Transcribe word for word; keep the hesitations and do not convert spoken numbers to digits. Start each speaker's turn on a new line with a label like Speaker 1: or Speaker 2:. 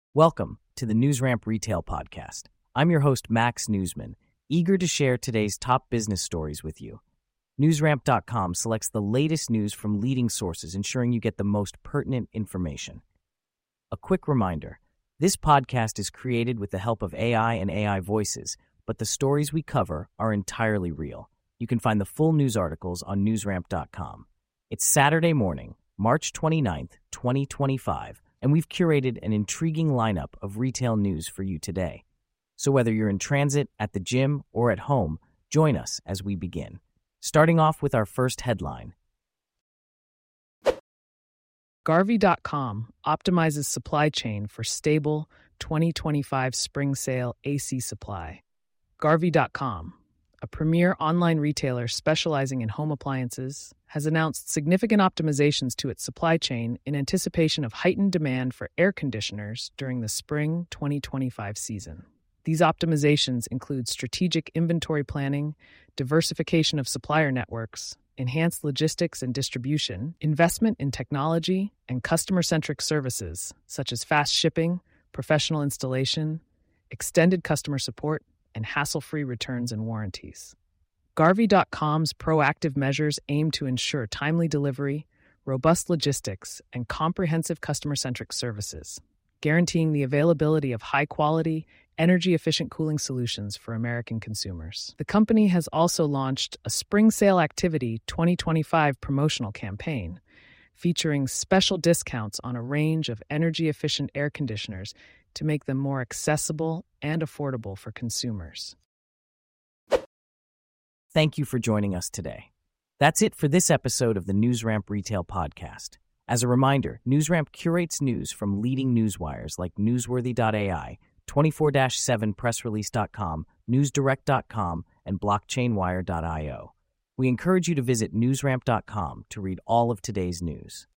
Speaker 1: Welcome to the NewsRamp Retail Podcast. I'm your host, Max Newsman, eager to share today's top business stories with you. NewsRamp dot com selects the latest news from leading sources, ensuring you get the most pertinent information. A quick reminder, this podcast is created with the help of A I and A I voices, but the stories we cover are entirely real. You can find the full news articles on NewsRamp dot com. It's Saturday morning, March twenty-ninth, twenty twenty-five, and we've curated an intriguing lineup of retail news for you today. So whether you're in transit, at the gym, or at home, join us as we begin. Starting off with our first headline.
Speaker 2: Garvey dot com optimizes supply chain for stable twenty twenty-five spring sale A C supply. Garvey dot com, a premier online retailer specializing in home appliances, has announced significant optimizations to its supply chain in anticipation of heightened demand for air conditioners during the spring twenty twenty-five season. These optimizations include strategic inventory planning, diversification of supplier networks, enhanced logistics and distribution, investment in technology, and customer-centric services such as fast shipping, professional installation, extended customer support, and hassle-free returns and warranties. Garvey dot com's proactive measures aim to ensure timely delivery, robust logistics, and comprehensive customer-centric services, guaranteeing the availability of high-quality, energy-efficient cooling solutions for American consumers. The company has also launched a Spring Sale Activity twenty twenty-five promotional campaign, featuring special discounts on a range of energy-efficient air conditioners to make them more accessible and affordable for consumers.
Speaker 1: Thank you for joining us today. That's it for this episode of the NewsRamp Retail Podcast. As a reminder, NewsRamp curates news from leading newswires like Newsworthy dot A I, twenty-four seven press release dot com, newsdirect dot com, and blockchain wire dot io. We encourage you to visit NewsRamp dot com to read all of today's news.